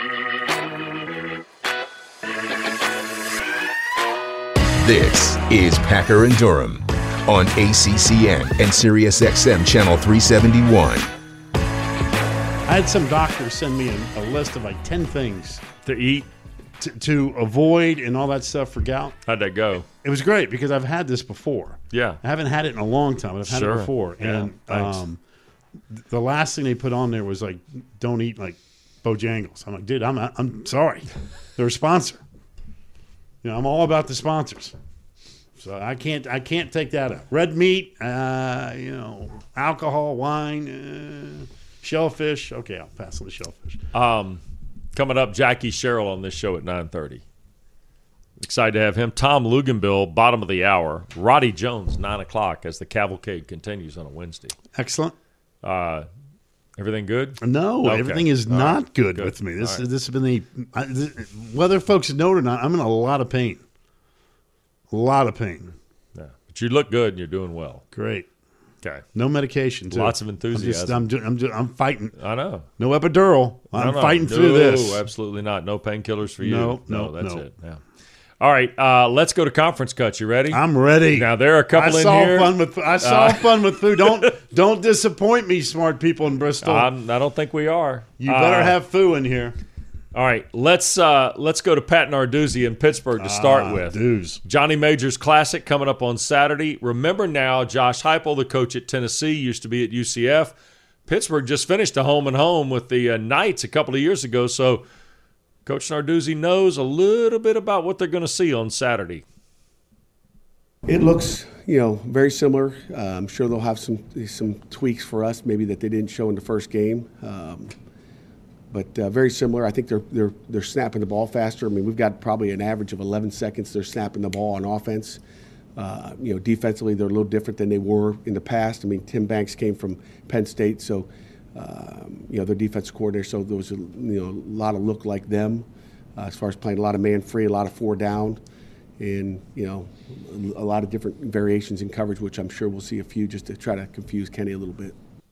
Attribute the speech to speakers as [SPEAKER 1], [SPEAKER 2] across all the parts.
[SPEAKER 1] This is Packer and Durham on ACCN and SiriusXM Channel 371.
[SPEAKER 2] I had some doctors send me a list of like 10 things
[SPEAKER 3] To eat?
[SPEAKER 2] to avoid and all that stuff for gout.
[SPEAKER 3] How'd that go?
[SPEAKER 2] It was great because I've had this before.
[SPEAKER 3] Yeah.
[SPEAKER 2] I haven't had it in a long time, but I've had it before.
[SPEAKER 3] Yeah,
[SPEAKER 2] And
[SPEAKER 3] thanks.
[SPEAKER 2] The last thing they put on there was like, don't eat like Bojangles. I'm like, dude, I'm sorry. They're a sponsor. You know, I'm all about the sponsors. So I can't take that out. Red meat, alcohol, wine, shellfish. Okay, I'll pass on the shellfish.
[SPEAKER 3] Coming up, Jackie Sherrill on this show at 9:30. Excited to have him. Tom Luganbill, bottom of the hour. Roddy Jones, 9 o'clock as the cavalcade continues on a Wednesday.
[SPEAKER 2] Excellent.
[SPEAKER 3] Everything good?
[SPEAKER 2] No,
[SPEAKER 3] Okay.
[SPEAKER 2] everything is
[SPEAKER 3] All
[SPEAKER 2] not
[SPEAKER 3] right.
[SPEAKER 2] good
[SPEAKER 3] Good.
[SPEAKER 2] with me. This
[SPEAKER 3] All right.
[SPEAKER 2] has been whether folks know it or not, I'm in a lot of pain. A lot of pain.
[SPEAKER 3] Yeah. But you look good and you're doing well.
[SPEAKER 2] Great.
[SPEAKER 3] Okay.
[SPEAKER 2] No medication, too.
[SPEAKER 3] Lots of enthusiasm.
[SPEAKER 2] I'm fighting.
[SPEAKER 3] I know.
[SPEAKER 2] No epidural. I'm fighting through this.
[SPEAKER 3] No, absolutely not. No painkillers for you.
[SPEAKER 2] No,
[SPEAKER 3] that's
[SPEAKER 2] no.
[SPEAKER 3] it. Yeah. All right. Let's go to conference cuts. You ready?
[SPEAKER 2] I'm ready.
[SPEAKER 3] Now, there are a couple
[SPEAKER 2] I
[SPEAKER 3] in
[SPEAKER 2] saw
[SPEAKER 3] here.
[SPEAKER 2] I saw fun with food. Don't disappoint me, smart people in Bristol.
[SPEAKER 3] I don't think we are.
[SPEAKER 2] You better have foo in here.
[SPEAKER 3] All right. Let's go to Pat Narduzzi in Pittsburgh to start with.
[SPEAKER 2] Dudes.
[SPEAKER 3] Johnny Majors Classic coming up on Saturday. Remember now, Josh Heupel, the coach at Tennessee, used to be at UCF. Pittsburgh just finished a home-and-home with the Knights a couple of years ago, so Coach Narduzzi knows a little bit about what they're going to see on Saturday.
[SPEAKER 4] It looks, very similar. I'm sure they'll have some tweaks for us, maybe that they didn't show in the first game. But very similar. I think they're snapping the ball faster. I mean, we've got probably an average of 11 seconds they're snapping the ball on offense. Defensively, they're a little different than they were in the past. I mean, Tim Banks came from Penn State, so their defensive coordinator. So there was a lot of look like them as far as playing a lot of man free, a lot of 4 down, and a lot of different variations in coverage, which I'm sure we'll see a few just to try to confuse Kenny a little bit.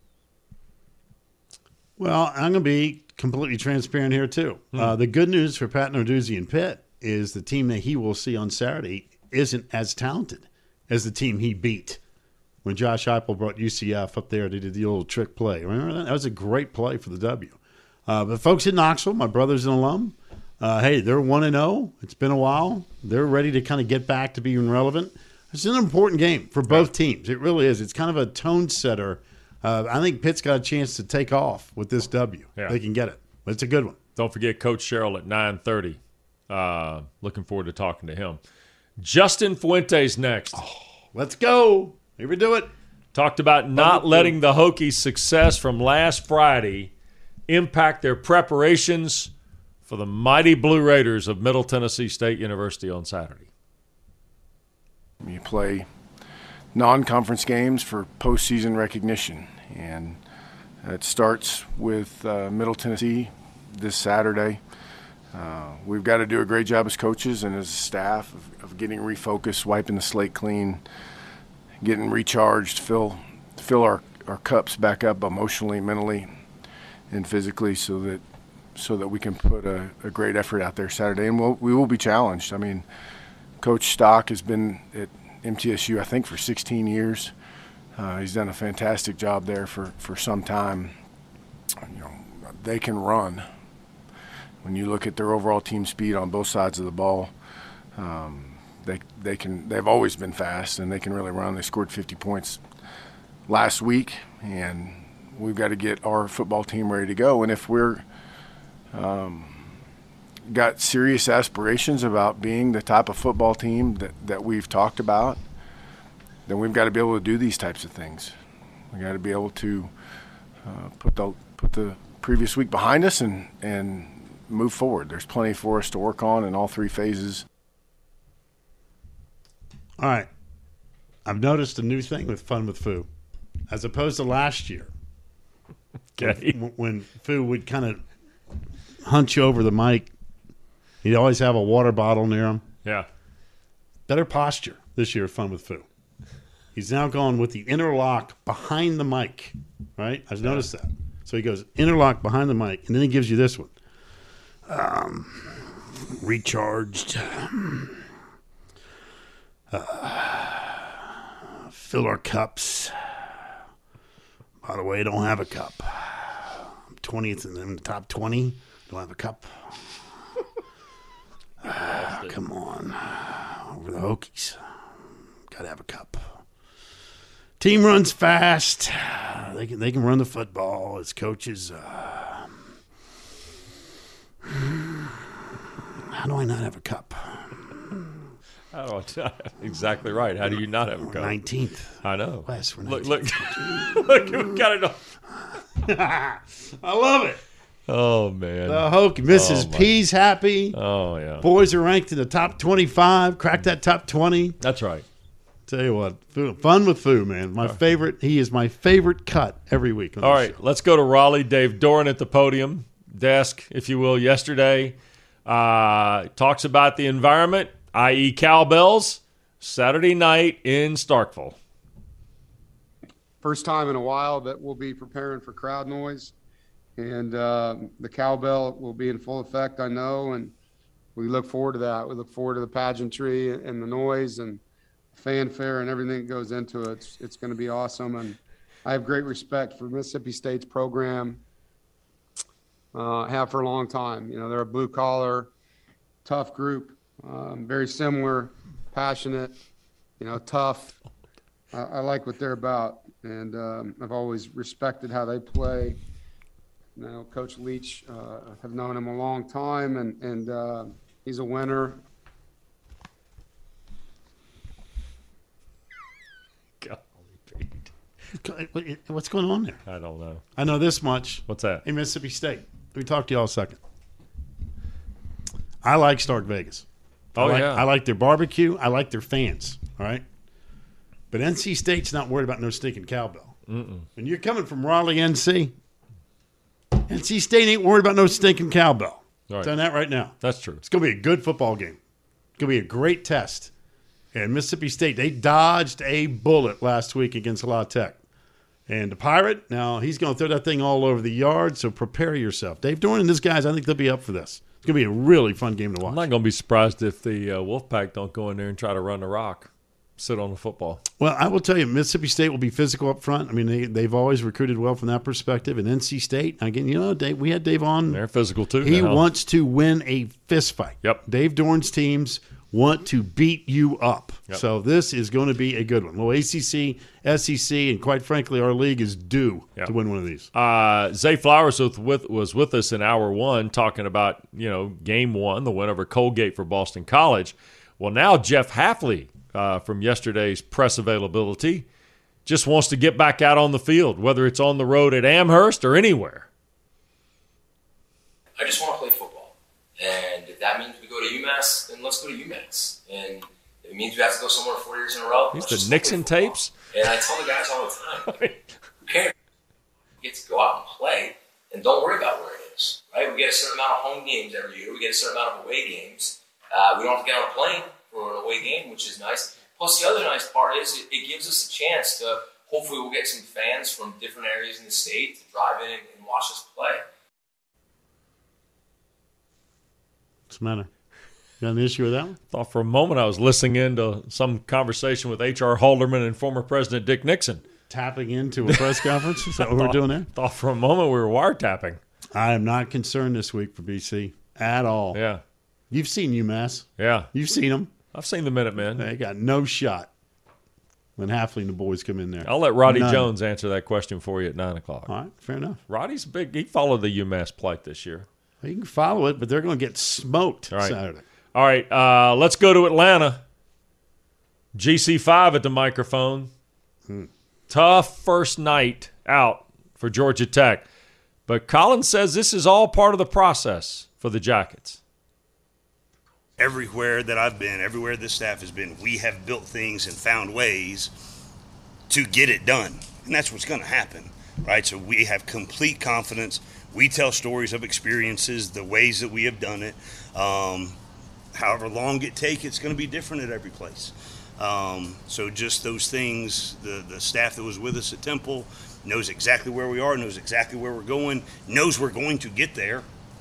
[SPEAKER 2] Well, I'm going to be completely transparent here, too. The good news for Pat Narduzzi and Pitt is the team that he will see on Saturday isn't as talented as the team he beat when Josh Heupel brought UCF up there. They did the old trick play. Remember that? That was a great play for the W. But folks in Knoxville, my brother's an alum. Hey, they're 1-0. It's been a while. They're ready to kind of get back to being relevant. It's an important game for both teams. It really is. It's kind of a tone setter. I think Pitt's got a chance to take off with this W.
[SPEAKER 3] Yeah.
[SPEAKER 2] They can get it. But it's a good one.
[SPEAKER 3] Don't forget Coach Sherrill at 9:30. Looking forward to talking to him. Justin Fuentes next.
[SPEAKER 2] Let's go. Here we do it.
[SPEAKER 3] Talked about not letting the Hokies' success from last Friday impact their preparations for the mighty Blue Raiders of Middle Tennessee State University on Saturday.
[SPEAKER 5] You play non-conference games for postseason recognition, and it starts with Middle Tennessee this Saturday. We've got to do a great job as coaches and as a staff of getting refocused, wiping the slate clean, getting recharged, fill our cups back up emotionally, mentally, and physically, so that we can put a great effort out there Saturday. And we will be challenged. I mean, Coach Stock has been at MTSU, I think, for 16 years. He's done a fantastic job there for some time. They can run. When you look at their overall team speed on both sides of the ball, they've always been fast, and they can really run. They scored 50 points last week, and we've got to get our football team ready to go. And if we're got serious aspirations about being the type of football team that we've talked about, then we've got to be able to do these types of things. We've got to be able to put the previous week behind us and move forward. There's plenty for us to work on in all 3 phases.
[SPEAKER 2] All right. I've noticed a new thing with Fun with Foo. As opposed to last year.
[SPEAKER 3] Okay.
[SPEAKER 2] When Foo would kind of hunch you over the mic, he'd always have a water bottle near him.
[SPEAKER 3] Yeah.
[SPEAKER 2] Better posture this year, Fun with Foo. He's now gone with the interlock behind the mic, right? I've noticed that. So he goes interlock behind the mic, and then he gives you this one. recharged. Fill our cups. By the way, I don't have a cup. I'm 20th in the top 20. Don't have a cup. Come on. Over the Hokies. Got to have a cup. Team runs fast. They can run the football. As coaches, how do I not have a cup?
[SPEAKER 3] Exactly right. How do you not have a cup?
[SPEAKER 2] 19th.
[SPEAKER 3] I know.
[SPEAKER 2] West, we're
[SPEAKER 3] Look,
[SPEAKER 2] 19th.
[SPEAKER 3] look, we got it.
[SPEAKER 2] I love it.
[SPEAKER 3] Oh man.
[SPEAKER 2] The Hokie. Mrs. P's happy.
[SPEAKER 3] Oh yeah.
[SPEAKER 2] Boys are ranked in the top 25. Crack that top 20.
[SPEAKER 3] That's right.
[SPEAKER 2] Tell you what, fun with Foo, man. My favorite. He is my favorite cut every week.
[SPEAKER 3] All right, let's go to Raleigh. Dave Doran at the podium desk, if you will, yesterday. Talks about the environment, i.e. cowbells, Saturday night in Starkville.
[SPEAKER 6] First time in a while that we'll be preparing for crowd noise. And the cowbell will be in full effect, I know, and we look forward to that. We look forward to the pageantry and the noise and fanfare and everything that goes into it. It's going to be awesome, and I have great respect for Mississippi State's program. Have for a long time. You know, they're a blue-collar, tough group, very similar, passionate, tough. I like what they're about, and I've always respected how they play. Coach Leach, have known him a long time, and he's a winner.
[SPEAKER 2] What's going on there?
[SPEAKER 3] I don't know.
[SPEAKER 2] I know this much.
[SPEAKER 3] What's that?
[SPEAKER 2] Hey, Mississippi State. Let me talk to y'all a second. I like Stark Vegas. I like their barbecue. I like their fans. All right? But NC State's not worried about no stinking cowbell. When you're coming from Raleigh, NC State ain't worried about no stinking cowbell.
[SPEAKER 3] Right.
[SPEAKER 2] Telling that right now.
[SPEAKER 3] That's true.
[SPEAKER 2] It's going to be a good football game. It's going to be a great test. And Mississippi State, they dodged a bullet last week against La Tech. And the Pirate, now he's going to throw that thing all over the yard, so prepare yourself. Dave Doran and his guys, I think they'll be up for this. It's going to be a really fun game to watch.
[SPEAKER 3] I'm not going to be surprised if the Wolfpack don't go in there and try to run the rock, sit on the football.
[SPEAKER 2] Well, I will tell you, Mississippi State will be physical up front. I mean, they've always recruited well from that perspective. And NC State, again, Dave, we had Dave on.
[SPEAKER 3] They're physical too.
[SPEAKER 2] He wants to win a fist fight.
[SPEAKER 3] Yep.
[SPEAKER 2] Dave Doran's teams want to beat you up.
[SPEAKER 3] Yep.
[SPEAKER 2] So this is going to be a good one. Well, ACC, SEC, and quite frankly, our league is due to win one of these.
[SPEAKER 3] Zay Flowers was with us in hour one talking about, game one, the win over Colgate for Boston College. Well, now Jeff Hafley from yesterday's press availability just wants to get back out on the field, whether it's on the road at Amherst or anywhere.
[SPEAKER 7] I just want to play football. And if that means we go to UMass, then let's go to UMass. And if it means we have to go somewhere 4 years in a row,
[SPEAKER 3] These the Nixon tapes?
[SPEAKER 7] And I tell the guys all the time, who cares? We get to go out and play, and don't worry about where it is, right? We get a certain amount of home games every year. We get a certain amount of away games. We don't have to get on a plane for an away game, which is nice. Plus, the other nice part is it gives us a chance to, hopefully we'll get some fans from different areas in the state to drive in and watch us play.
[SPEAKER 2] What's the matter? Got an issue with that one?
[SPEAKER 3] Thought for a moment I was listening into some conversation with H.R. Halderman and former President Dick Nixon.
[SPEAKER 2] Tapping into a press conference? Is that what we're doing there?
[SPEAKER 3] Thought for a moment we were wiretapping.
[SPEAKER 2] I am not concerned this week for BC at all.
[SPEAKER 3] Yeah.
[SPEAKER 2] You've seen UMass.
[SPEAKER 3] Yeah.
[SPEAKER 2] You've seen them.
[SPEAKER 3] I've seen the Minutemen.
[SPEAKER 2] They got no shot when Hafley and the boys come in there.
[SPEAKER 3] I'll let Roddy Jones answer that question for you at 9 o'clock.
[SPEAKER 2] All right, fair enough.
[SPEAKER 3] Roddy's big. He followed the UMass plight this year.
[SPEAKER 2] Well, you can follow it, but they're going to get smoked Saturday.
[SPEAKER 3] All right, let's go to Atlanta. GC5 at the microphone. Tough first night out for Georgia Tech. But Collins says this is all part of the process for the Jackets.
[SPEAKER 8] Everywhere that I've been, everywhere this staff has been, we have built things and found ways to get it done. And that's what's going to happen, right? So we have complete confidence. We tell stories of experiences, the ways that we have done it. However long it takes, it's going to be different at every place. So just those things, the staff that was with us at Temple knows exactly where we are, knows exactly where we're going, knows we're going to get there.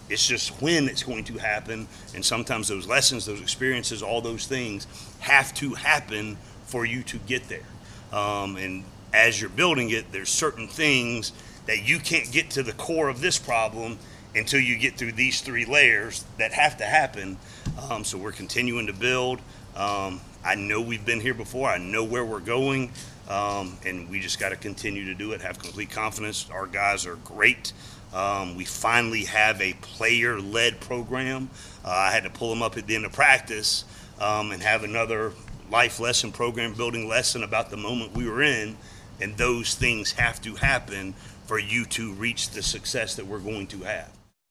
[SPEAKER 8] It's just when it's going to happen, and sometimes those lessons, those experiences, all those things have to happen for you to get there. And as you're building it, there's certain things that you can't get to the core of this problem until you get through these 3 layers that have to happen. So we're continuing to build. I know we've been here before. I know where we're going. And we just got to continue to do it, have complete confidence. Our guys are great. We finally have a player-led program. I had to pull them up at the end of practice and have another life lesson, program building lesson about the moment we were in. And those things have to happen for you to reach the success that we're going to have.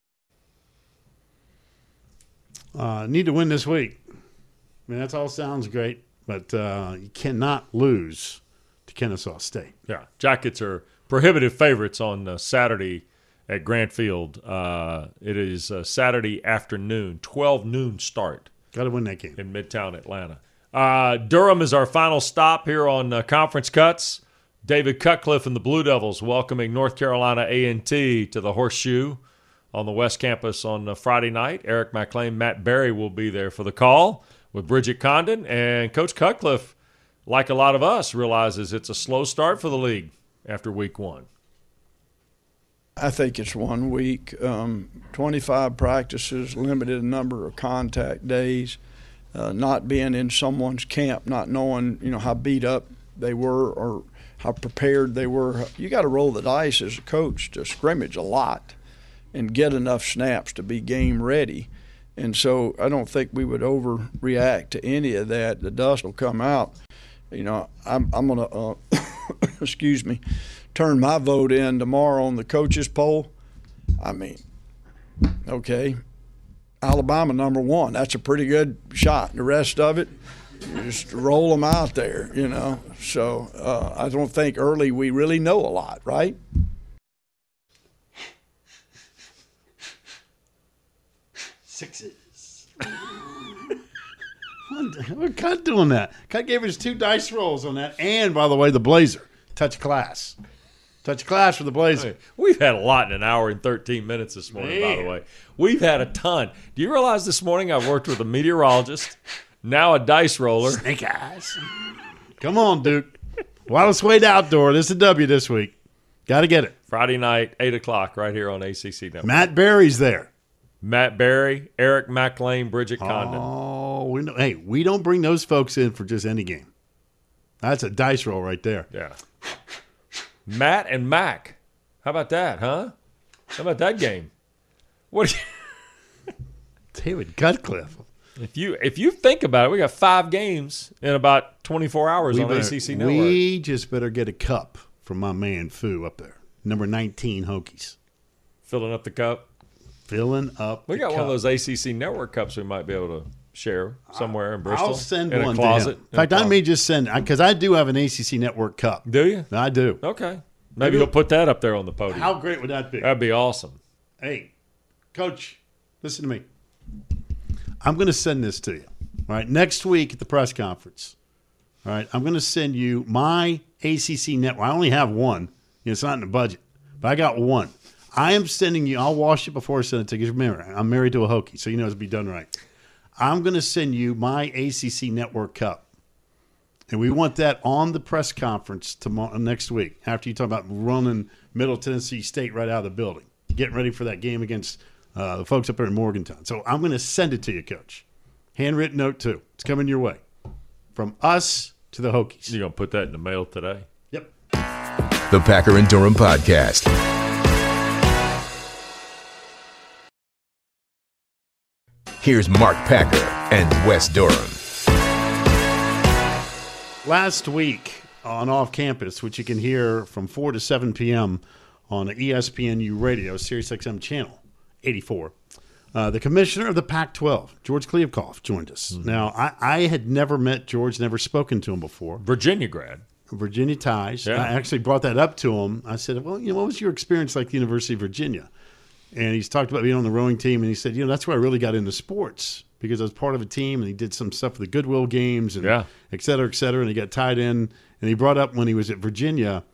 [SPEAKER 2] Need to win this week. I mean, that all sounds great, but you cannot lose to Kennesaw State.
[SPEAKER 3] Yeah, Jackets are prohibitive favorites on Saturday at Grant Field. It is Saturday afternoon, 12 noon start.
[SPEAKER 2] Got to win that game.
[SPEAKER 3] In Midtown Atlanta. Durham is our final stop here on Conference Cuts. David Cutcliffe and the Blue Devils welcoming North Carolina A&T to the Horseshoe on the West Campus on Friday night. Eric McLean, Matt Berry will be there for the call with Bridget Condon. And Coach Cutcliffe, like a lot of us, realizes it's a slow start for the league after week 1.
[SPEAKER 9] I think it's 1 week, 25 practices, limited number of contact days, not being in someone's camp, not knowing, how beat up they were or how prepared they were. You got to roll the dice as a coach to scrimmage a lot and get enough snaps to be game ready. And so I don't think we would overreact to any of that. The dust will come out. I'm going to, excuse me, turn my vote in tomorrow on the coaches poll. I mean, okay, Alabama number 1. That's a pretty good shot. The rest of it, just roll them out there, So I don't think early we really know a lot, right?
[SPEAKER 2] Sixes. We're Cut doing that. Cut gave us 2 dice rolls on that. And, by the way, the Blazer. Touch class. Touch class for the Blazer.
[SPEAKER 3] Hey, we've had a lot in an hour and 13 minutes this morning, by the way. We've had a ton. Do you realize this morning I worked with a meteorologist, now a dice roller?
[SPEAKER 2] Snake eyes. Come on, Duke. Wallace Wade Outdoor. This is a W this week. Got to get it.
[SPEAKER 3] Friday night, 8 o'clock, right here on ACC Network.
[SPEAKER 2] Matt Berry's there.
[SPEAKER 3] Matt Berry, Eric McLean, Bridget Condon.
[SPEAKER 2] Oh, we don't bring those folks in for just any game. That's a dice roll right there.
[SPEAKER 3] Yeah. Matt and Mac. How about that, huh? How about that game? What?
[SPEAKER 2] David Cutcliffe.
[SPEAKER 3] If you think about it, we got 5 games in about 24 hours on ACC Network.
[SPEAKER 2] We just better get a cup from my man Fu up there. Number 19 Hokies.
[SPEAKER 3] Filling up the cup.
[SPEAKER 2] Filling up
[SPEAKER 3] We got one of those ACC Network cups we might be able to share somewhere in Bristol.
[SPEAKER 2] I'll send
[SPEAKER 3] in
[SPEAKER 2] one
[SPEAKER 3] a closet.
[SPEAKER 2] to him. In fact, I may just send, because I do have an ACC Network cup.
[SPEAKER 3] Do you?
[SPEAKER 2] I do.
[SPEAKER 3] Okay. Maybe you'll put that up there on the podium.
[SPEAKER 2] How great would that be?
[SPEAKER 3] That'd be awesome.
[SPEAKER 2] Hey, Coach, listen to me. I'm going to send this to you. All right, next week at the press conference. All right, I'm going to send you my ACC Network. I only have one. It's not in the budget, but I got one. I am sending you. I'll wash it before I send it to you. Remember, I'm married to a Hokie, so you know it's be done right. I'm going to send you my ACC Network cup, and we want that on the press conference tomorrow, next week. After you talk about running Middle Tennessee State right out of the building, getting ready for that game against the folks up there in Morgantown. So I'm going to send it to you, Coach. Handwritten note too. It's coming your way, from us to the Hokies.
[SPEAKER 3] You gonna put that in the mail today?
[SPEAKER 2] Yep.
[SPEAKER 1] The Packer and Durham Podcast. Here's Mark Packer and Wes Durham.
[SPEAKER 2] Last week on Off Campus, which you can hear from 4 to 7 p.m. on ESPNU Radio, Sirius XM Channel 84, the commissioner of the Pac-12, George Kliavkoff, joined us. Mm-hmm. Now, I had never met George, never spoken to him before.
[SPEAKER 3] Virginia grad.
[SPEAKER 2] Virginia ties.
[SPEAKER 3] Yeah.
[SPEAKER 2] I actually brought that up to him. I said, well, what was your experience like at the University of Virginia? And he's talked about being on the rowing team, and he said, that's where I really got into sports, because I was part of a team, and he did some stuff for the Goodwill games, and et cetera, and he got tied in. And he brought up when he was at Virginia,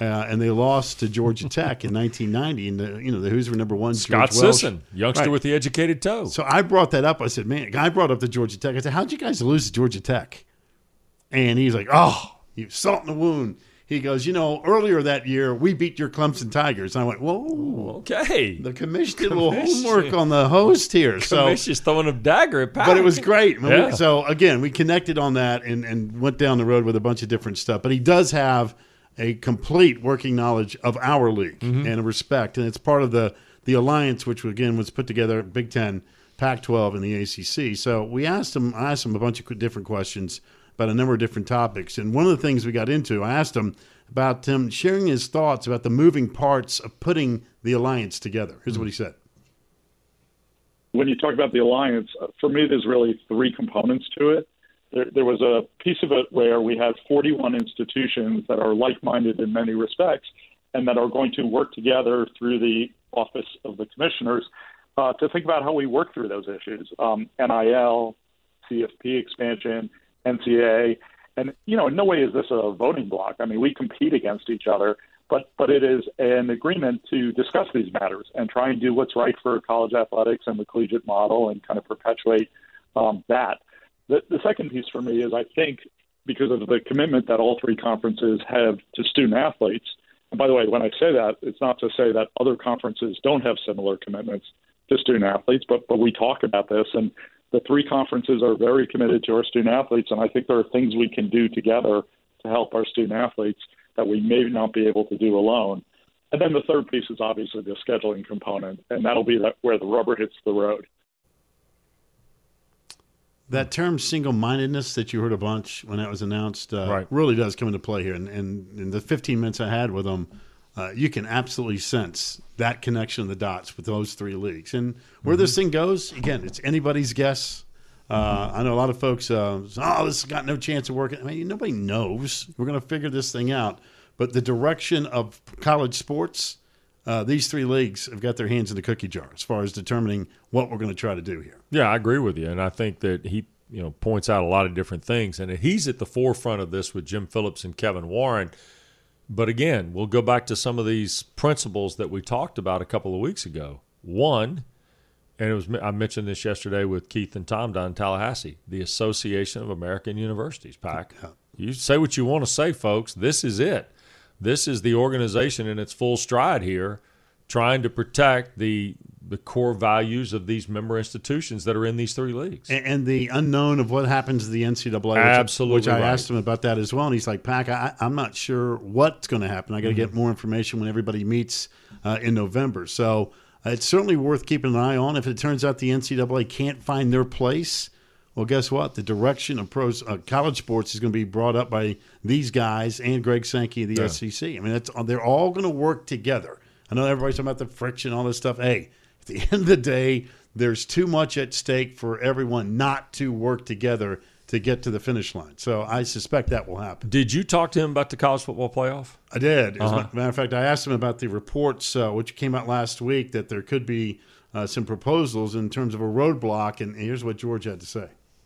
[SPEAKER 2] and they lost to Georgia Tech in 1990. And the Hoos were number one.
[SPEAKER 3] Scott
[SPEAKER 2] George Welsh.
[SPEAKER 3] Sisson, youngster with the educated toe.
[SPEAKER 2] So I brought that up. I said, man, I brought up the Georgia Tech. I said, how'd you guys lose to Georgia Tech? And he's like, oh, you salt in the wound. He goes, earlier that year, we beat your Clemson Tigers. And I went, whoa.
[SPEAKER 3] Okay.
[SPEAKER 2] The commission did a little homework on the host here.
[SPEAKER 3] Commission's throwing a dagger at Pat.
[SPEAKER 2] But it was great.
[SPEAKER 3] Yeah.
[SPEAKER 2] So, again, we connected on that and went down the road with a bunch of different stuff. But he does have a complete working knowledge of our league and a respect. And it's part of the alliance, which, again, was put together, Big Ten, Pac-12, and the ACC. So I asked him a bunch of different questions about a number of different topics. And one of the things we got into, I asked him about him sharing his thoughts about the moving parts of putting the alliance together. Here's what he said.
[SPEAKER 10] When you talk about the alliance, for me, there's really three components to it. There was a piece of it where we have 41 institutions that are like-minded in many respects and that are going to work together through the Office of the Commissioners to think about how we work through those issues. NIL, CFP expansion, NCAA, and in no way is this a voting block. I mean, we compete against each other, but it is an agreement to discuss these matters and try and do what's right for college athletics and the collegiate model and kind of perpetuate that. The second piece for me is I think because of the commitment that all three conferences have to student athletes. And by the way, when I say that, it's not to say that other conferences don't have similar commitments to student athletes, but we talk about this, and the three conferences are very committed to our student athletes, and I think there are things we can do together to help our student athletes that we may not be able to do alone. And then the third piece is obviously the scheduling component, and that'll be where the rubber hits the road.
[SPEAKER 2] That term single-mindedness that you heard a bunch when that was announced really does come into play here. And in the 15 minutes I had with them, you can absolutely sense that connection of the dots with those three leagues. And where this thing goes, again, it's anybody's guess. I know a lot of folks, this has got no chance of working. I mean, nobody knows. We're going to figure this thing out. But the direction of college sports, these three leagues have got their hands in the cookie jar as far as determining what we're going to try to do here.
[SPEAKER 3] Yeah, I agree with you. And I think that he points out a lot of different things. And he's at the forefront of this with Jim Phillips and Kevin Warren. But again, we'll go back to some of these principles that we talked about a couple of weeks ago. One, and I mentioned this yesterday with Keith and Tom down in Tallahassee, the Association of American Universities, PAC. You say what you want to say, folks. This is it. This is the organization in its full stride here, trying to protect the core values of these member institutions that are in these three leagues.
[SPEAKER 2] And the unknown of what happens to the NCAA,
[SPEAKER 3] Absolutely
[SPEAKER 2] which I
[SPEAKER 3] right.
[SPEAKER 2] asked him about that as well. And he's like, Pac, I'm not sure what's going to happen. I got to get more information when everybody meets in November. So it's certainly worth keeping an eye on. If it turns out the NCAA can't find their place, well, guess what? The direction of college sports is going to be brought up by these guys and Greg Sankey of the SEC. I mean, they're all going to work together. I know everybody's talking about the friction, all this stuff. Hey, at the end of the day, there's too much at stake for everyone not to work together to get to the finish line. So I suspect that will happen.
[SPEAKER 3] Did you talk to him about the college football playoff?
[SPEAKER 2] I did. As a matter of fact, I asked him about the reports, which came out last week, that there could be some proposals in terms of a roadblock, and here's what George had to say.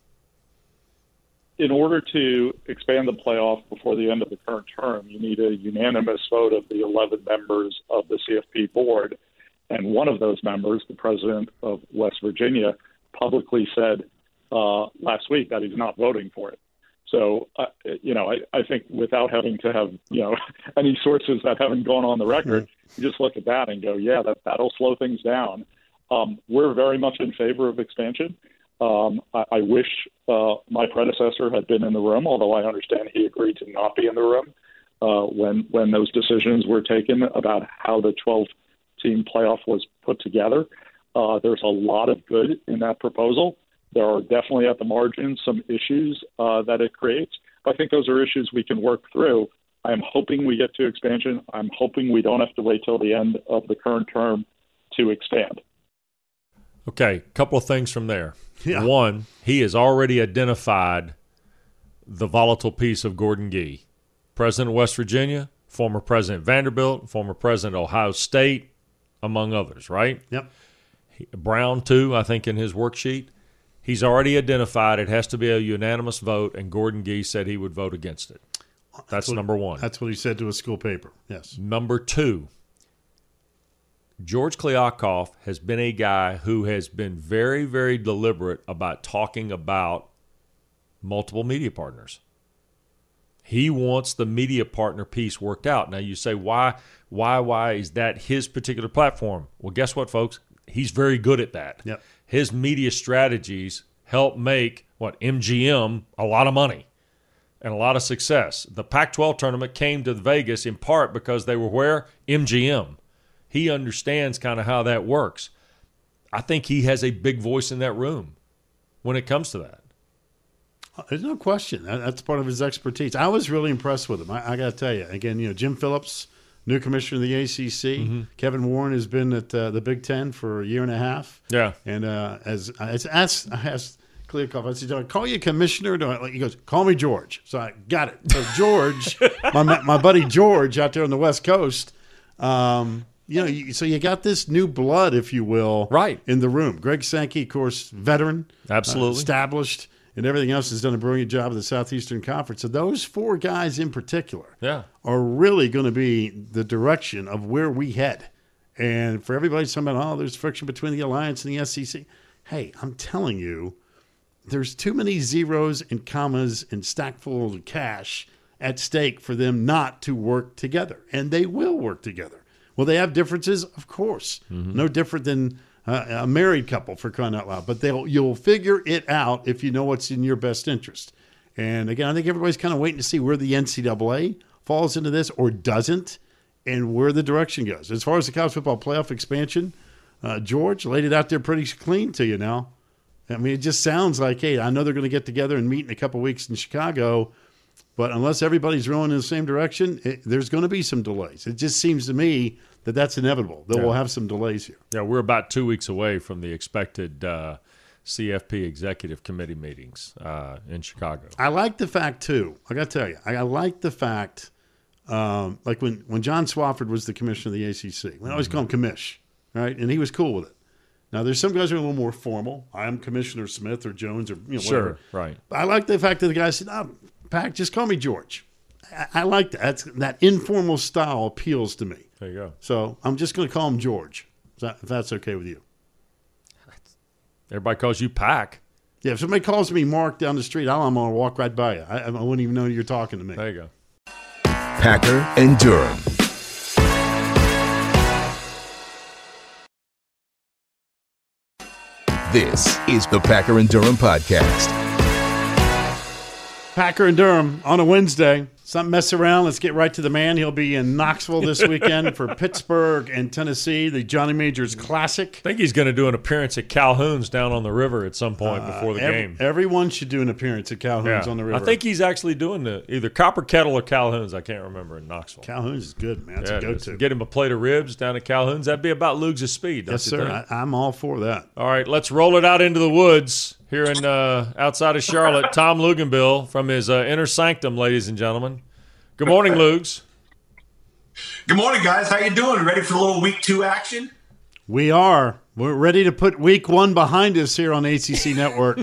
[SPEAKER 10] In order to expand the playoff before the end of the current term, you need a unanimous vote of the 11 members of the CFP board. And one of those members, the president of West Virginia, publicly said last week that he's not voting for it. So, I think without having to have, any sources that haven't gone on the record, you just look at that and go, yeah, that'll slow things down. We're very much in favor of expansion. I wish my predecessor had been in the room, although I understand he agreed to not be in the room when those decisions were taken about how the 12-team playoff was put together. There's a lot of good in that proposal. There are definitely at the margins some issues that it creates. I think those are issues we can work through. I'm hoping we get to expansion. I'm hoping we don't have to wait till the end of the current term to expand.
[SPEAKER 3] Okay, a couple of things from there.
[SPEAKER 2] Yeah.
[SPEAKER 3] One, he has already identified the volatile piece of Gordon Gee. President of West Virginia, former President Vanderbilt, former President of Ohio State, among others, right?
[SPEAKER 2] Yep.
[SPEAKER 3] Brown, too, I think, in his worksheet. He's already identified it has to be a unanimous vote, and Gordon Gee said he would vote against it. That's number one.
[SPEAKER 2] That's what he said to a school paper. Yes.
[SPEAKER 3] Number two, George Kliavkoff has been a guy who has been very, very deliberate about talking about multiple media partners. He wants the media partner piece worked out. Now you say, why is that his particular platform? Well, guess what, folks? He's very good at that.
[SPEAKER 2] Yep.
[SPEAKER 3] His media strategies help make MGM a lot of money and a lot of success. The Pac-12 tournament came to Vegas in part because they were where? MGM. He understands kind of how that works. I think he has a big voice in that room when it comes to that.
[SPEAKER 2] There's no question. That's part of his expertise. I was really impressed with him. I got to tell you. Again, Jim Phillips, new commissioner of the ACC. Mm-hmm. Kevin Warren has been at the Big Ten for a year and a half.
[SPEAKER 3] Yeah.
[SPEAKER 2] And as I asked Kliavkoff, I said, do I call you commissioner? He goes, call me George. So I got it. So George, my buddy George out there on the West Coast, so you got this new blood, if you will,
[SPEAKER 3] right,
[SPEAKER 2] in the room. Greg Sankey, of course, veteran,
[SPEAKER 3] absolutely
[SPEAKER 2] established, and everything else, has done a brilliant job of the Southeastern Conference. So those four guys in particular are really going to be the direction of where we head. And for everybody talking about, there's friction between the Alliance and the SEC. Hey, I'm telling you, there's too many zeros and commas and stack full of cash at stake for them not to work together. And they will work together. Will they have differences? Of course. Mm-hmm. No different than a married couple, for crying out loud. But you'll figure it out if you know what's in your best interest. And, again, I think everybody's kind of waiting to see where the NCAA falls into this or doesn't and where the direction goes. As far as the college football playoff expansion, George laid it out there pretty clean to you now. I mean, it just sounds like, hey, I know they're going to get together and meet in a couple weeks in Chicago, but unless everybody's rowing in the same direction, there's going to be some delays. It just seems to me that that's inevitable, that we'll have some delays here.
[SPEAKER 3] Yeah, we're about 2 weeks away from the expected CFP Executive Committee meetings in Chicago.
[SPEAKER 2] I like the fact, too. I got to tell you, I like the fact, like when John Swofford was the commissioner of the ACC, we always call him commish, right? And he was cool with it. Now, there's some guys who are a little more formal. I'm Commissioner Smith or Jones or whatever.
[SPEAKER 3] Sure, right.
[SPEAKER 2] But I like the fact that the guy said, Pac, just call me George. I like that. That informal style appeals to me.
[SPEAKER 3] There you go.
[SPEAKER 2] So I'm just going to call him George, if that's okay with you.
[SPEAKER 3] Everybody calls you Pac.
[SPEAKER 2] Yeah, if somebody calls me Mark down the street, I'm going to walk right by you. I wouldn't even know you're talking to me.
[SPEAKER 3] There you go.
[SPEAKER 1] Packer and Durham. This is the Packer and Durham podcast.
[SPEAKER 2] Packer and Durham on a Wednesday. Let's not mess around. Let's get right to the man. He'll be in Knoxville this weekend for Pittsburgh and Tennessee, the Johnny Majors Classic.
[SPEAKER 3] I think he's going to do an appearance at Calhoun's down on the river at some point before the game.
[SPEAKER 2] Everyone should do an appearance at Calhoun's on the river.
[SPEAKER 3] I think he's actually doing either Copper Kettle or Calhoun's. I can't remember in Knoxville.
[SPEAKER 2] Calhoun's is good, man. It's a go-to.
[SPEAKER 3] Get him a plate of ribs down at Calhoun's. That'd be about Lugs' speed.
[SPEAKER 2] Yes, sir. I'm all for that.
[SPEAKER 3] All right, let's roll it out into the woods here in outside of Charlotte. Tom Luginbill from his inner sanctum, ladies and gentlemen. Good morning, Lugs.
[SPEAKER 11] Good morning, guys. How you doing? Ready for a little Week 2 action?
[SPEAKER 2] We are. We're ready to put Week 1 behind us here on ACC Network.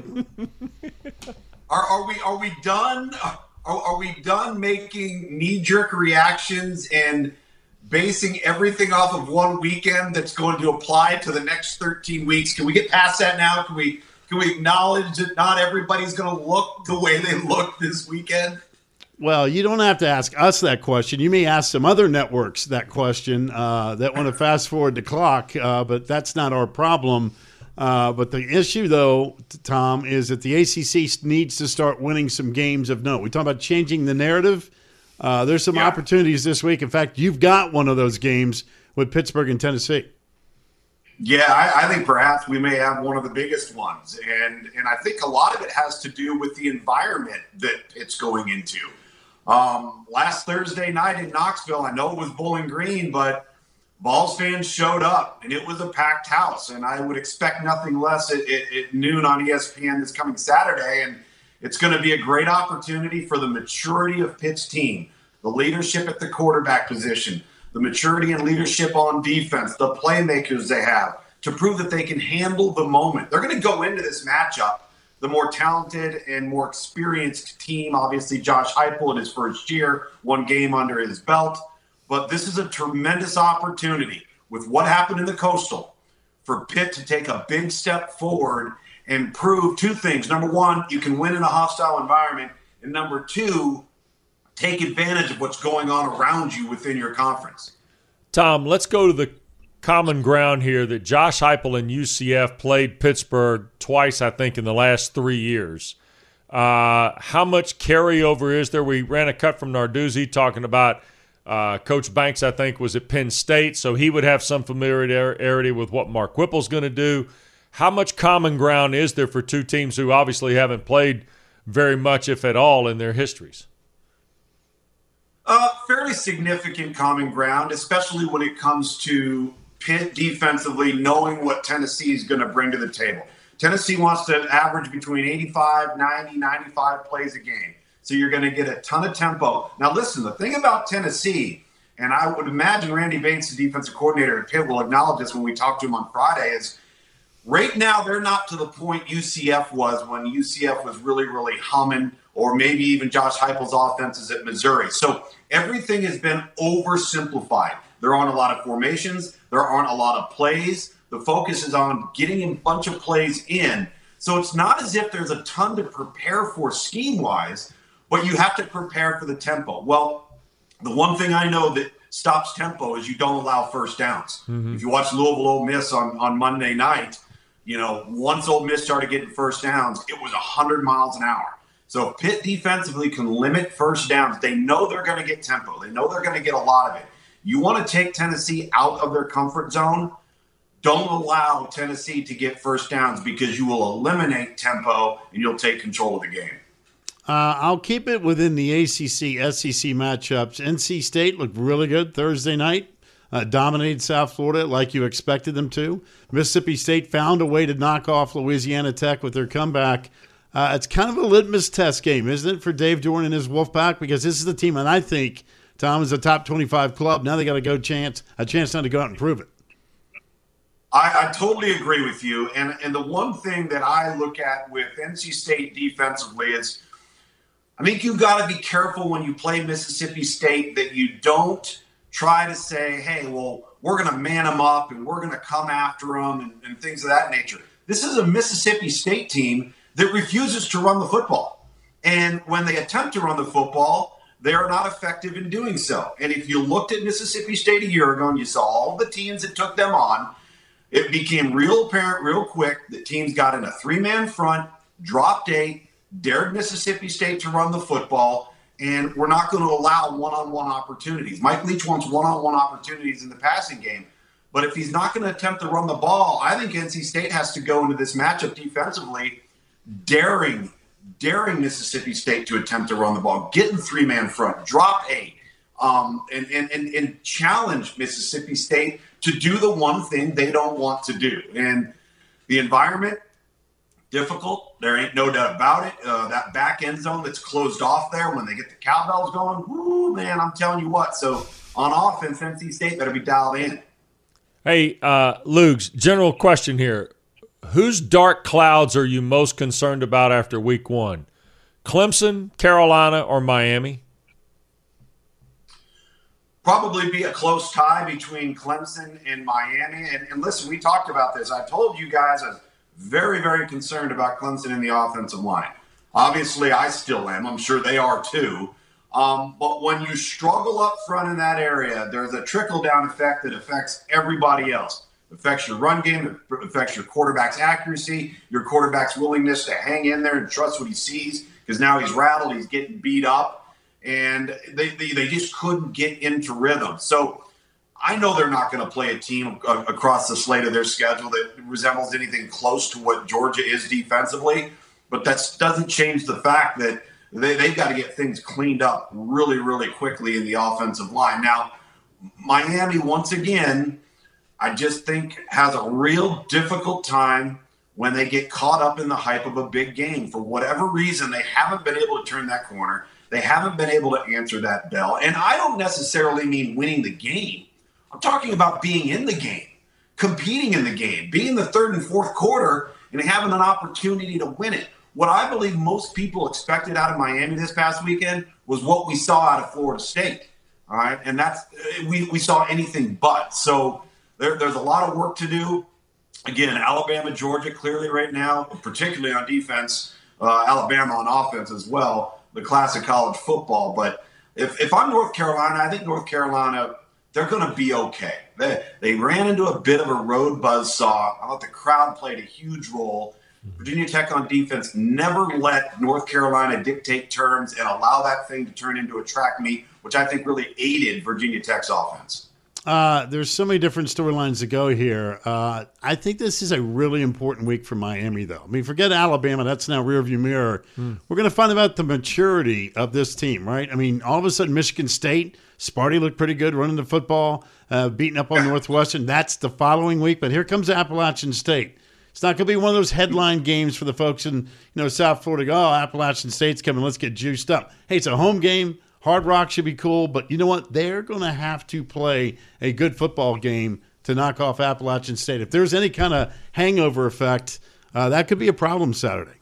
[SPEAKER 11] Are we done? Are we done making knee-jerk reactions and basing everything off of one weekend that's going to apply to the next 13 weeks? Can we get past that now? Can we acknowledge that not everybody's going to look the way they look this weekend?
[SPEAKER 2] Well, you don't have to ask us that question. You may ask some other networks that question that want to fast forward the clock, but that's not our problem. But the issue, though, Tom, is that the ACC needs to start winning some games of note. We talk about changing the narrative. There's some opportunities this week. In fact, you've got one of those games with Pittsburgh and Tennessee.
[SPEAKER 11] Yeah, I think perhaps we may have one of the biggest ones. And I think a lot of it has to do with the environment that it's going into. Last Thursday night in Knoxville, I know it was Bowling Green, but Vols fans showed up, and it was a packed house. And I would expect nothing less at noon on ESPN this coming Saturday. And it's going to be a great opportunity for the maturity of Pitt's team, the leadership at the quarterback position, the maturity and leadership on defense, the playmakers they have, to prove that they can handle the moment. They're going to go into this matchup the more talented and more experienced team. Obviously, Josh Heupel in his first year, 1 game under his belt. But this is a tremendous opportunity with what happened in the Coastal for Pitt to take a big step forward and prove 2 things. Number 1, you can win in a hostile environment. And number 2, take advantage of what's going on around you within your conference.
[SPEAKER 3] Tom, let's go to the common ground here that Josh Heupel and UCF played Pittsburgh twice, I think, in the last 3 years. How much carryover is there? We ran a cut from Narduzzi talking about Coach Banks, I think, was at Penn State, so he would have some familiarity with what Mark Whipple's going to do. How much common ground is there for 2 teams who obviously haven't played very much, if at all, in their histories?
[SPEAKER 11] Fairly significant common ground, especially when it comes to Pitt defensively, knowing what Tennessee is going to bring to the table. Tennessee wants to average between 85, 90, 95 plays a game. So you're going to get a ton of tempo. Now, listen, the thing about Tennessee, and I would imagine Randy Bates, the defensive coordinator at Pitt, will acknowledge this when we talk to him on Friday, is right now they're not to the point UCF was when UCF was really, really humming, or maybe even Josh Heupel's offenses at Missouri. So everything has been oversimplified. There aren't a lot of formations. There aren't a lot of plays. The focus is on getting a bunch of plays in. So it's not as if there's a ton to prepare for scheme-wise, but you have to prepare for the tempo. Well, the one thing I know that stops tempo is you don't allow first downs. Mm-hmm. If you watch Louisville Ole Miss on Monday night, once Ole Miss started getting first downs, it was 100 miles an hour. So if Pitt defensively can limit first downs, they know they're going to get tempo. They know they're going to get a lot of it. You want to take Tennessee out of their comfort zone, don't allow Tennessee to get first downs because you will eliminate tempo and you'll take control of the game.
[SPEAKER 2] I'll keep it within the ACC-SEC matchups. NC State looked really good Thursday night, dominated South Florida like you expected them to. Mississippi State found a way to knock off Louisiana Tech with their comeback. It's kind of a litmus test game, isn't it, for Dave Doeren and his Wolfpack? Because this is the team, and I think Tom is a top 25 club. Now they got a chance now to go out and prove it.
[SPEAKER 11] I totally agree with you. And the one thing that I look at with NC State defensively is I think you've got to be careful when you play Mississippi State that you don't try to say, hey, well, we're going to man them up and we're going to come after them and things of that nature. This is a Mississippi State team that refuses to run the football. And when they attempt to run the football, they are not effective in doing so. And if you looked at Mississippi State a year ago and you saw all the teams that took them on, it became real apparent real quick that teams got in a 3-man front, dropped 8, dared Mississippi State to run the football, and we're not going to allow one-on-one opportunities. Mike Leach wants one-on-one opportunities in the passing game. But if he's not going to attempt to run the ball, I think NC State has to go into this matchup defensively daring Mississippi State to attempt to run the ball, get in 3-man front, drop 8, and challenge Mississippi State to do the one thing they don't want to do. And the environment, difficult. There ain't no doubt about it. That back end zone that's closed off there when they get the cowbells going, whoo, man, I'm telling you what. So on offense, NC State better be dialed in.
[SPEAKER 3] Hey, Lugs, general question here. Whose dark clouds are you most concerned about after week 1? Clemson, Carolina, or Miami?
[SPEAKER 11] Probably be a close tie between Clemson and Miami. And listen, we talked about this. I told you guys I was very, very concerned about Clemson in the offensive line. Obviously, I still am. I'm sure they are too. But when you struggle up front in that area, there's a trickle-down effect that affects everybody else. It affects your run game. It affects your quarterback's accuracy, your quarterback's willingness to hang in there and trust what he sees because now he's rattled, he's getting beat up. And they just couldn't get into rhythm. So I know they're not going to play a team across the slate of their schedule that resembles anything close to what Georgia is defensively. But that doesn't change the fact that they've got to get things cleaned up really, really quickly in the offensive line. Now, Miami, once again, I just think has a real difficult time when they get caught up in the hype of a big game. For whatever reason, they haven't been able to turn that corner. They haven't been able to answer that bell. And I don't necessarily mean winning the game. I'm talking about being in the game, competing in the game, being in the third and fourth quarter and having an opportunity to win it. what I believe most people expected out of Miami this past weekend was what we saw out of Florida State. All right. And we saw anything but. So there's a lot of work to do. Again, Alabama, Georgia, clearly right now, particularly on defense, Alabama on offense as well, the class of college football. But if I'm North Carolina, I think North Carolina, they're going to be okay. They ran into a bit of a road buzzsaw. I thought the crowd played a huge role. Virginia Tech on defense never let North Carolina dictate terms and allow that thing to turn into a track meet, which I think really aided Virginia Tech's offense.
[SPEAKER 2] There's so many different storylines to go here. I think this is a really important week for Miami, though. I mean, forget Alabama. That's now rearview mirror. We're going to find out the maturity of this team, right? I mean, all of a sudden, Michigan State, Sparty looked pretty good running the football, beating up on Northwestern. That's the following week. But here comes Appalachian State. It's not going to be one of those headline games for the folks in South Florida. Go, oh, Appalachian State's coming. Let's get juiced up. Hey, it's a home game. Hard Rock should be cool, but you know what? They're going to have to play a good football game to knock off Appalachian State. If there's any kind of hangover effect, that could be a problem Saturday.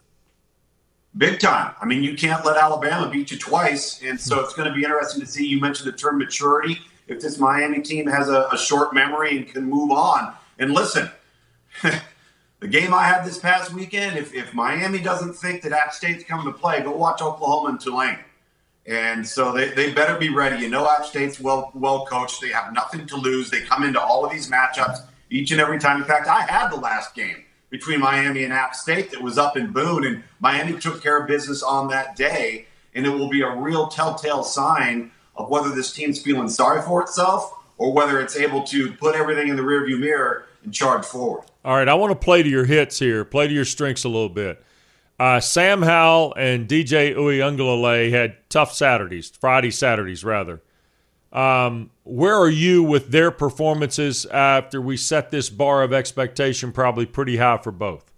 [SPEAKER 11] Big time. I mean, you can't let Alabama beat you twice, and so it's going to be interesting to see. You mentioned the term maturity. If this Miami team has a short memory and can move on. And listen, the game I had this past weekend, if Miami doesn't think that App State's coming to play, go watch Oklahoma and Tulane. And so they better be ready. App State's well coached. They have nothing to lose. They come into all of these matchups each and every time. In fact, I had the last game between Miami and App State that was up in Boone, and Miami took care of business on that day. And it will be a real telltale sign of whether this team's feeling sorry for itself or whether it's able to put everything in the rearview mirror and charge forward.
[SPEAKER 3] All right, I want to play to your hits here, play to your strengths a little bit. Sam Howell and DJ Uiagalelei had tough Saturdays rather. Where are you with their performances after we set this bar of expectation probably pretty high for both?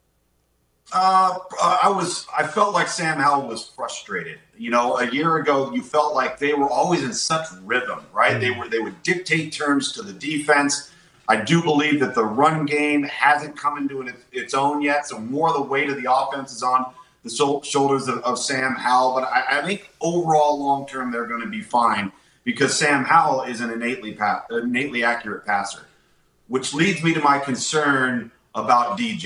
[SPEAKER 11] I felt like Sam Howell was frustrated. A year ago, you felt like they were always in such rhythm, right? They would dictate terms to the defense. I do believe that the run game hasn't come into its own yet, so more of the weight of the offense is on the shoulders of Sam Howell. But I think overall, long-term, they're going to be fine because Sam Howell is an innately accurate passer, which leads me to my concern about DJ.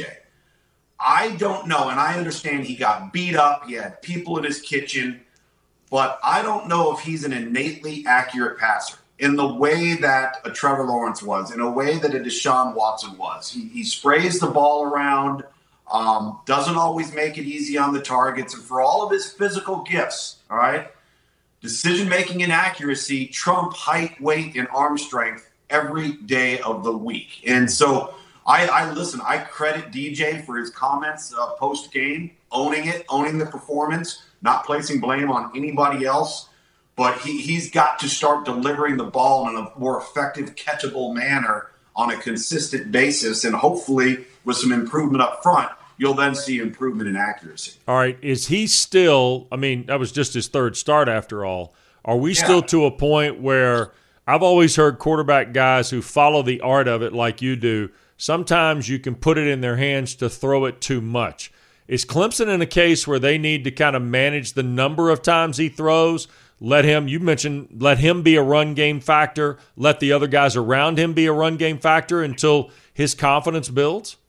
[SPEAKER 11] I don't know, and I understand he got beat up, he had people in his kitchen, but I don't know if he's an innately accurate passer in the way that a Trevor Lawrence was, in a way that a Deshaun Watson was. He sprays the ball around, doesn't always make it easy on the targets, and for all of his physical gifts, all right, decision-making and accuracy trump height, weight, and arm strength every day of the week. And so I credit DJ for his comments post-game, owning the performance, not placing blame on anybody else. But he's got to start delivering the ball in a more effective, catchable manner on a consistent basis. And hopefully with some improvement up front, you'll then see improvement in accuracy.
[SPEAKER 3] All right. Is he still – that was just his third start after all. Are we still to a point where I've always heard quarterback guys who follow the art of it like you do, sometimes you can put it in their hands to throw it too much. Is Clemson in a case where they need to kind of manage the number of times he throws? Let him be a run game factor. Let the other guys around him be a run game factor until his confidence builds?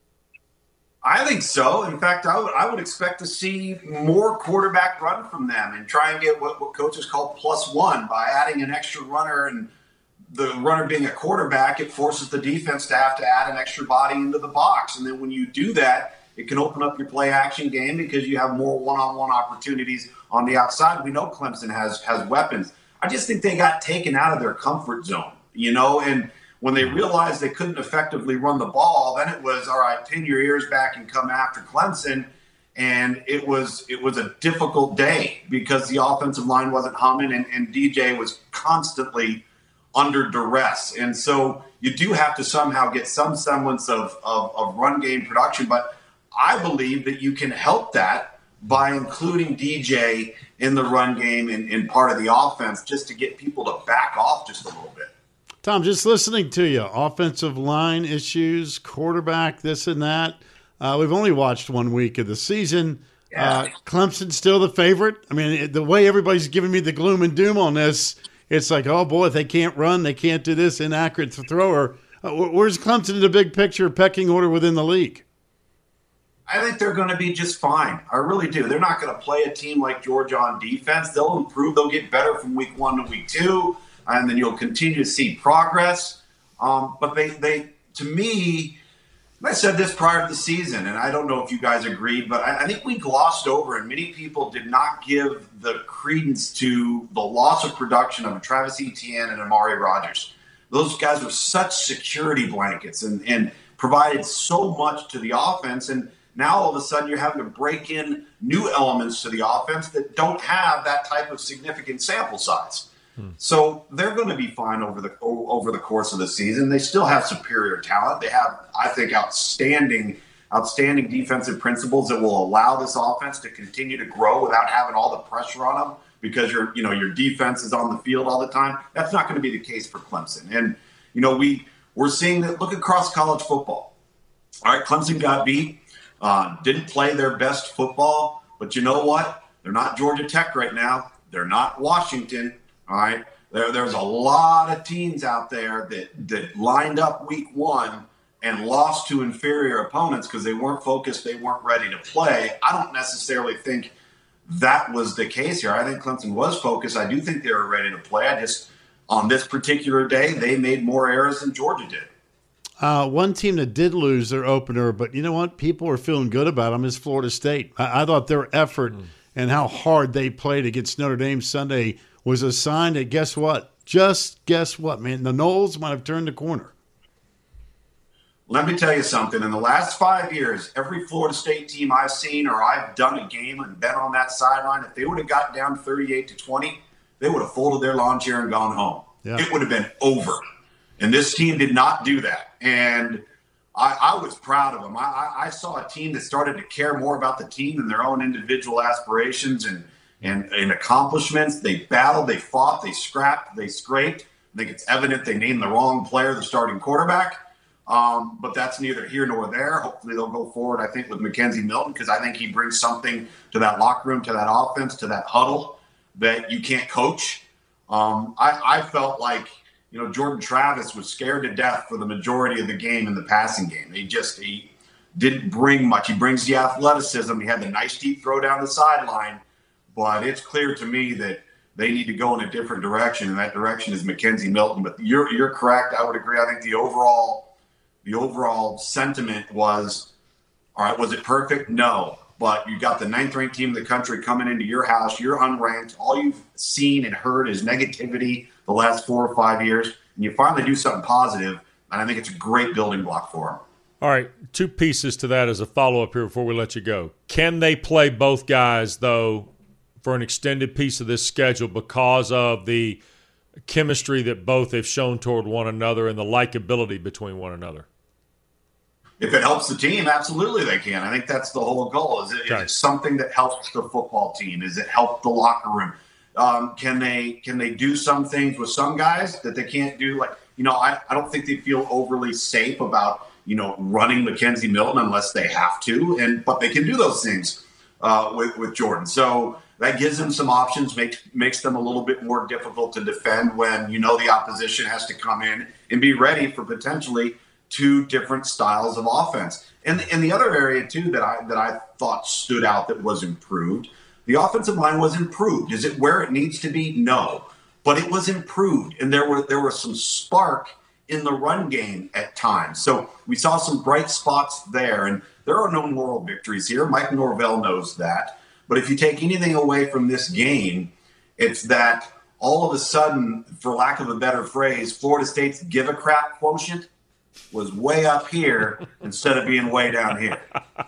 [SPEAKER 11] I think so. In fact, I would expect to see more quarterback run from them and try and get what coaches call +1 by adding an extra runner. And the runner being a quarterback, it forces the defense to have to add an extra body into the box. And then when you do that, it can open up your play action game because you have more one-on-one opportunities on the outside. We know Clemson has weapons. I just think they got taken out of their comfort zone, and when they realized they couldn't effectively run the ball, then it was, all right, pin your ears back and come after Clemson. And it was a difficult day because the offensive line wasn't humming and DJ was constantly under duress. And so you do have to somehow get some semblance of run game production. But I believe that you can help that by including DJ in the run game in part of the offense just to get people to back off just a little bit.
[SPEAKER 2] Tom, just listening to you, offensive line issues, quarterback, this and that. We've only watched 1 week of the season. Clemson's still the favorite. I mean, the way everybody's giving me the gloom and doom on this, it's like, oh boy, if they can't run, they can't do this, inaccurate thrower. Where's Clemson in the big picture pecking order within the league?
[SPEAKER 11] I think they're going to be just fine. I really do. They're not going to play a team like Georgia on defense. They'll improve. They'll get better from week 1 to week 2, and then you'll continue to see progress. But they, to me, I said this prior to the season, and I don't know if you guys agreed, but I think we glossed over, and many people did not give the credence to the loss of production of Travis Etienne and Amari Rodgers. Those guys were such security blankets and provided so much to the offense, and now all of a sudden you're having to break in new elements to the offense that don't have that type of significant sample size. So they're going to be fine over the course of the season. They still have superior talent. They have, I think, outstanding defensive principles that will allow this offense to continue to grow without having all the pressure on them because your defense is on the field all the time. That's not going to be the case for Clemson. And we're seeing that. Look across college football. All right, Clemson got beat. Didn't play their best football, but you know what? They're not Georgia Tech right now. They're not Washington. All right, there's a lot of teams out there that lined up week 1 and lost to inferior opponents because they weren't focused, they weren't ready to play. I don't necessarily think that was the case here. I think Clemson was focused. I do think they were ready to play. I just, on this particular day, they made more errors than Georgia did.
[SPEAKER 2] One team that did lose their opener, but you know what? People are feeling good about them is Florida State. I thought their effort and how hard they played against Notre Dame Sunday was a sign that, guess what? Just guess what, man? The Noles might have turned the corner.
[SPEAKER 11] Let me tell you something. In the last 5 years, every Florida State team I've seen or I've done a game and been on that sideline, if they would have gotten down 38-20, they would have folded their lawn chair and gone home. Yeah. It would have been over. And this team did not do that. And I was proud of them. I saw a team that started to care more about the team than their own individual aspirations and accomplishments. They battled, they fought, they scrapped, they scraped. I think it's evident they named the wrong player the starting quarterback. But that's neither here nor there. Hopefully they'll go forward, I think, with Mackenzie Milton because I think he brings something to that locker room, to that offense, to that huddle that you can't coach. I felt like, Jordan Travis was scared to death for the majority of the game in the passing game. He didn't bring much. He brings the athleticism. He had the nice deep throw down the sideline. But it's clear to me that they need to go in a different direction, and that direction is Mackenzie Milton. But you're correct. I would agree. I think the overall sentiment was, all right, was it perfect? No. But you got the 9th-ranked team in the country coming into your house. You're unranked. All you've seen and heard is negativity the last 4 or 5 years. And you finally do something positive, and I think it's a great building block for them.
[SPEAKER 3] All right, 2 pieces to that as a follow-up here before we let you go. Can they play both guys, though, for an extended piece of this schedule because of the chemistry that both have shown toward one another and the likability between one another?
[SPEAKER 11] If it helps the team, absolutely they can. I think that's the whole goal. Is it something that helps the football team? Is it help the locker room? Can they do some things with some guys that they can't do? Like, I don't think they feel overly safe about, running Mackenzie Milton unless they have to. But they can do those things with Jordan. So that gives them some options, makes them a little bit more difficult to defend when the opposition has to come in and be ready for potentially 2 different styles of offense. And the other area too that I thought stood out that was improved, the offensive line was improved. Is it where it needs to be? No, but it was improved, and there was some spark in the run game at times. So we saw some bright spots there, and there are no moral victories here. Mike Norvell knows that. But if you take anything away from this game, it's that all of a sudden, for lack of a better phrase, Florida State's give a crap quotient was way up here instead of being way down here.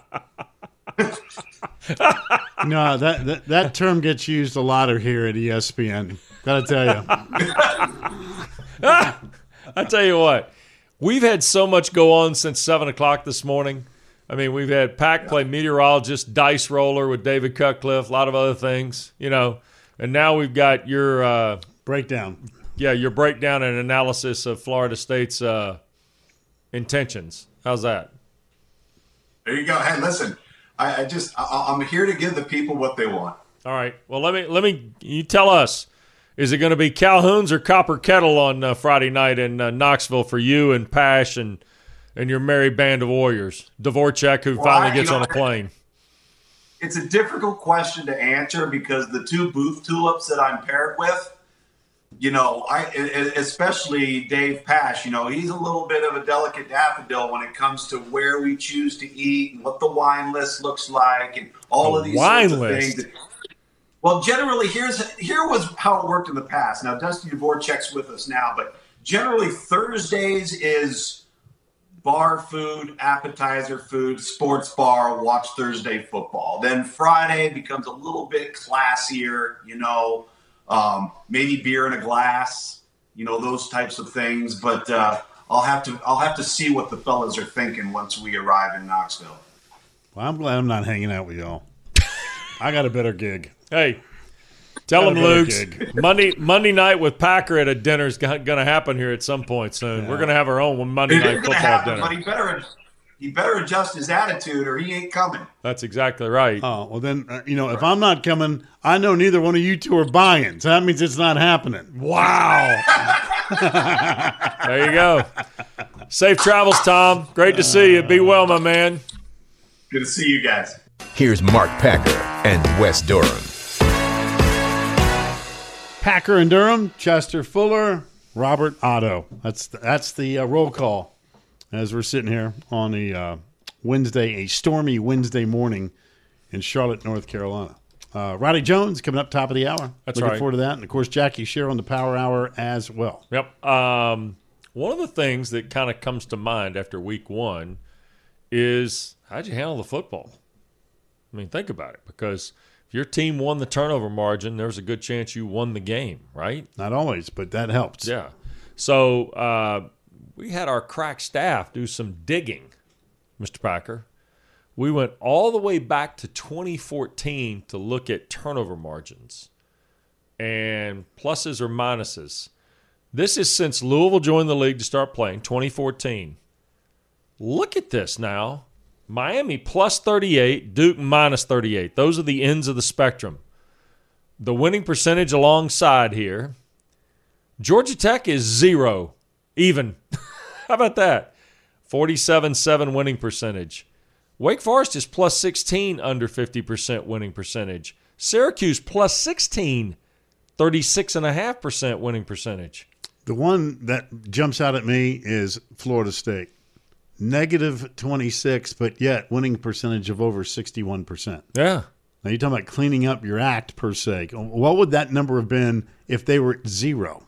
[SPEAKER 2] No, that term gets used a lot here at ESPN. Gotta tell you.
[SPEAKER 3] I tell you what, we've had so much go on since 7 o'clock this morning. I mean, we've had Pack play meteorologist, dice roller with David Cutcliffe, a lot of other things, and now we've got your
[SPEAKER 2] breakdown.
[SPEAKER 3] Yeah, your breakdown and analysis of Florida State's intentions. How's that?
[SPEAKER 11] There you go. Hey, listen, I'm here to give the people what they want.
[SPEAKER 3] All right. Well, you tell us. Is it going to be Calhoun's or Copper Kettle on Friday night in Knoxville for you and Pash and your merry band of warriors? Dvorak, who finally gets on a plane.
[SPEAKER 11] It's a difficult question to answer because the two Booth tulips that I'm paired with, especially Dave Pash, he's a little bit of a delicate daffodil when it comes to where we choose to eat and what the wine list looks like and all of these sorts of things. Well, generally, here was how it worked in the past. Now, Dusty Dvorak's with us now, but generally Thursdays is bar food, appetizer food, sports bar, watch Thursday football. Then Friday becomes a little bit classier, maybe beer in a glass, those types of things. But I'll have to see what the fellas are thinking once we arrive in Knoxville.
[SPEAKER 2] Well, I'm glad I'm not hanging out with y'all. I got a better gig.
[SPEAKER 3] Hey, tell them, Luke. Monday night with Packer at a dinner is going to happen here at some point soon. Yeah. We're going to have our own Monday night football dinner.
[SPEAKER 11] But he better adjust his attitude or he ain't coming.
[SPEAKER 3] That's exactly right.
[SPEAKER 2] Oh, well then, if I'm not coming, I know neither one of you two are buying. So that means it's not happening.
[SPEAKER 3] Wow. There you go. Safe travels, Tom. Great to see you. Be well, my man.
[SPEAKER 11] Good to see you guys.
[SPEAKER 1] Here's Mark Packer and Wes Durham.
[SPEAKER 2] Packer and Durham, Chester Fuller, Robert Otto. That's the roll call as we're sitting here on a stormy Wednesday morning in Charlotte, North Carolina. Roddy Jones coming up top of the hour.
[SPEAKER 3] That's
[SPEAKER 2] Looking
[SPEAKER 3] right.
[SPEAKER 2] forward to that. And, of course, Jackie Shearer on the Power Hour as well.
[SPEAKER 3] Yep. One of the things that kind of comes to mind after week one is how'd you handle the football? I mean, think about it, because if your team won the turnover margin, there's a good chance you won the game, right?
[SPEAKER 2] Not always, but that helps.
[SPEAKER 3] Yeah. So we had our crack staff do some digging, Mr. Packer. We went all the way back to 2014 to look at turnover margins and pluses or minuses. This is since Louisville joined the league to start playing, 2014. Look at this now. Miami plus 38, Duke minus 38. Those are the ends of the spectrum. The winning percentage alongside here. Georgia Tech is 0, even. How about that? 47.7 winning percentage. Wake Forest is plus 16, under 50% winning percentage. Syracuse plus 16, 36.5% winning percentage.
[SPEAKER 2] The one that jumps out at me is Florida State. Negative 26, but yet winning percentage of over 61%.
[SPEAKER 3] Yeah.
[SPEAKER 2] Now you're talking about cleaning up your act per se. What would that number have been if they were at 0?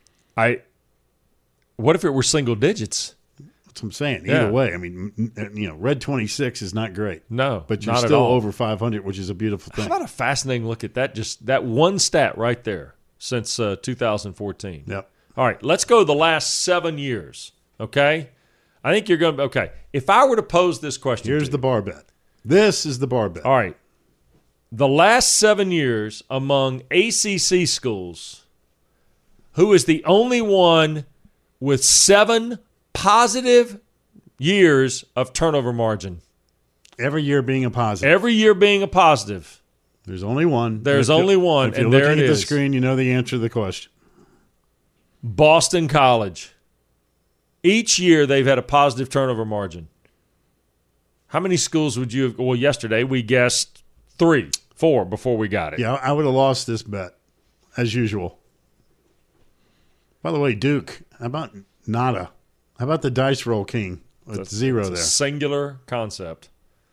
[SPEAKER 3] What if it were single digits?
[SPEAKER 2] That's what I'm saying. Either way, I mean, red 26 is not great.
[SPEAKER 3] No,
[SPEAKER 2] but you're
[SPEAKER 3] not
[SPEAKER 2] still
[SPEAKER 3] at all.
[SPEAKER 2] over 500, which is a beautiful thing.
[SPEAKER 3] How about a fascinating look at that? Just that one stat right there since 2014.
[SPEAKER 2] Yep.
[SPEAKER 3] All right, let's go the last 7 years. Okay. I think you're going to – okay. If I were to pose this question
[SPEAKER 2] Here's the bar bet. This is the bar bet.
[SPEAKER 3] All right. The last 7 years among ACC schools, who is the only one with 7 positive years of turnover margin?
[SPEAKER 2] Every year being a positive.
[SPEAKER 3] Every year being a positive.
[SPEAKER 2] There's only one.
[SPEAKER 3] There's only one, and there it is.
[SPEAKER 2] If you're looking at the screen, you know the answer to the question.
[SPEAKER 3] Boston College. Each year they've had a positive turnover margin. How many schools would you have – well, yesterday we guessed 3, 4 before we got it.
[SPEAKER 2] Yeah, I would have lost this bet, as usual. By the way, Duke, how about nada? How about the dice roll king with 0 there?
[SPEAKER 3] Singular concept.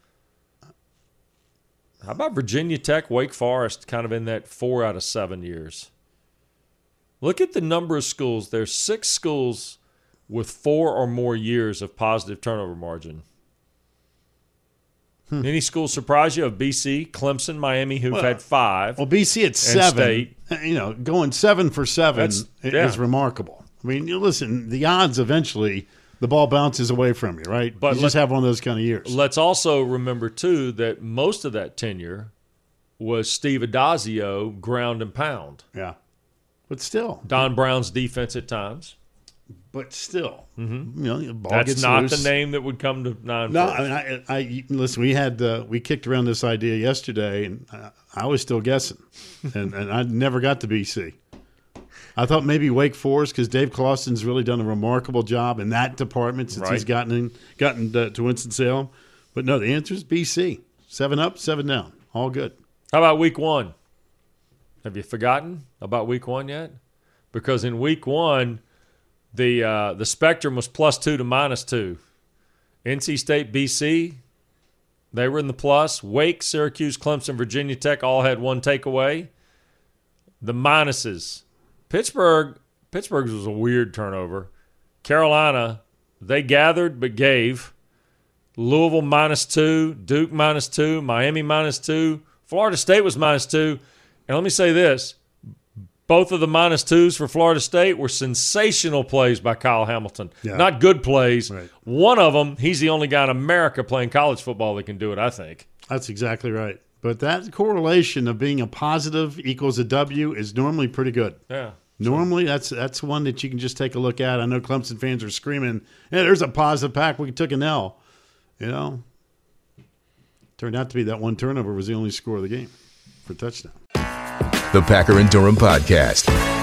[SPEAKER 3] How about Virginia Tech, Wake Forest, kind of in that 4 out of 7 years? Look at the number of schools. There's 6 schools with 4 or more years of positive turnover margin. Any schools surprise you? Of BC, Clemson, Miami, who've had 5.
[SPEAKER 2] Well, BC at 7. State. Going 7 for 7 is remarkable. I mean, listen, the odds eventually the ball bounces away from you, right? But you just have one of those kind of years.
[SPEAKER 3] Let's also remember, too, that most of that tenure was Steve Adazio ground and pound.
[SPEAKER 2] Yeah. But still.
[SPEAKER 3] Don Brown's defense at times.
[SPEAKER 2] but still, the ball
[SPEAKER 3] That's
[SPEAKER 2] gets
[SPEAKER 3] not
[SPEAKER 2] loose.
[SPEAKER 3] the name that would come to mind.
[SPEAKER 2] No,
[SPEAKER 3] first.
[SPEAKER 2] I mean, I listen. We kicked around this idea yesterday, and I was still guessing, and I never got to BC. I thought maybe Wake Forest because Dave Clawson's really done a remarkable job in that department since he's gotten to Winston-Salem. But no, the answer is BC. 7 up, 7 down, all good.
[SPEAKER 3] How about week 1? Have you forgotten about week 1 yet? Because in week 1, the spectrum was +2 to -2. NC State, BC, they were in the plus. Wake, Syracuse, Clemson, Virginia Tech all had 1 takeaway. The minuses. Pittsburgh's was a weird turnover. Carolina, they gathered but gave. Louisville -2, Duke -2, Miami -2, Florida State was -2. And let me say this. Both of the -2s for Florida State were sensational plays by Kyle Hamilton.
[SPEAKER 2] Yeah.
[SPEAKER 3] Not good plays.
[SPEAKER 2] Right.
[SPEAKER 3] One of them, he's the only guy in America playing college football that can do it, I think.
[SPEAKER 2] That's exactly right. But that correlation of being a positive equals a W is normally pretty good.
[SPEAKER 3] Yeah.
[SPEAKER 2] Normally, that's one that you can just take a look at. I know Clemson fans are screaming, "Hey, there's a positive pack. We took an L." Turned out to be that one turnover was the only score of the game for a touchdown.
[SPEAKER 1] The Packer and Durham Podcast.